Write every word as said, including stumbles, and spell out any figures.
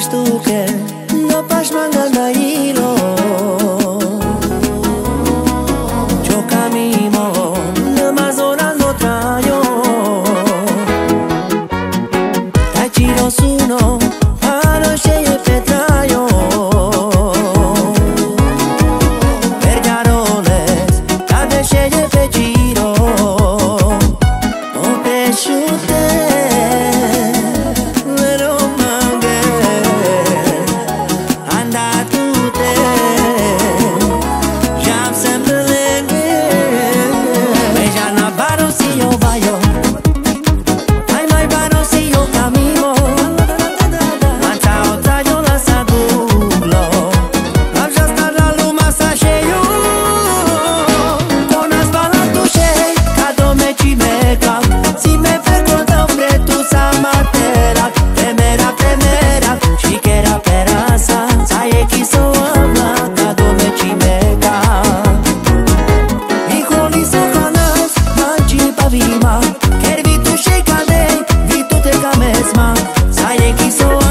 sabes tú que no pas mangana hilo. Yo camino, no más hora no traigo. Te giro su no, a no sceglie petraio. Per garoles, cade sceglie pe giro. O pesciute. Quer vi tu shake a day, vi tu te ca mesma. Sai e chi so